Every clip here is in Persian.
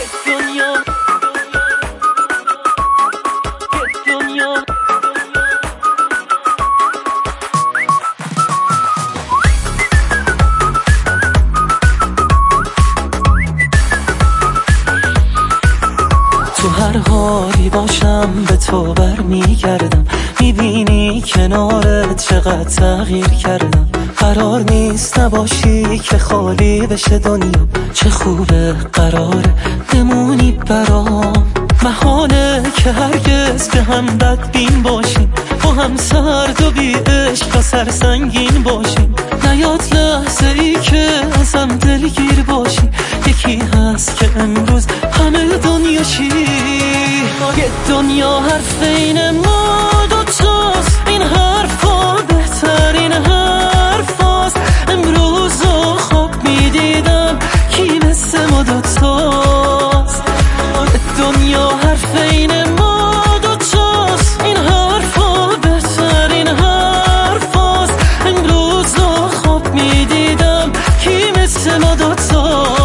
تو هر حالی باشم به تو برمیگردم، میبینی کنارت چقدر تغییر کردم. قرار نیست نباشی که خالی بشه دنیا، چه خوبه قراره بمونی برام. محاله که هرگز به هم بدبین باشیم، با هم سرد و بی عشق و سرسنگین باشیم. نیاد لحظه ای که ازم دلگیر باشی، یکی هست که امروز همه دنیاشی. یه دنیا حرف این ما دوتاست، این حرفا بهترین حرفاست. امروز رو خواب میدیدم کی مثل ما دوتاست. دنیا حرف این ما دوتاست، این حرفا بهترین حرفاست. امروز رو خواب میدیدم کی مثل ما دوتاست.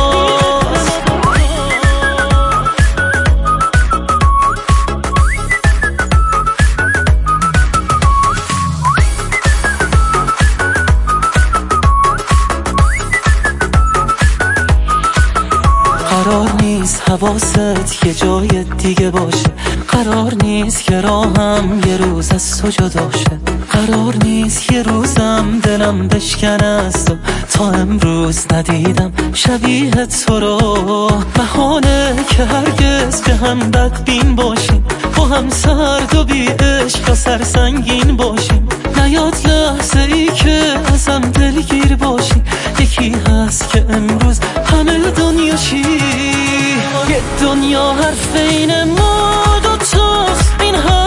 قرار نیست حواست یه جای دیگه باشه، قرار نیست که راهم یه روز از تو جدا شه. قرار نیست یه روزم دلم بشکنه از تو، تا امروز ندیدم شبیه تو رو. بهانه که هرگز به هم بدبین باشیم، با هم سرد و بی عشق و سرسنگین باشیم. نیاد لحظه ای که ازم دلگیر باشی، یکی هست که امروز همه دنیاشی. یه دنیا حرف این ما دوتاست، این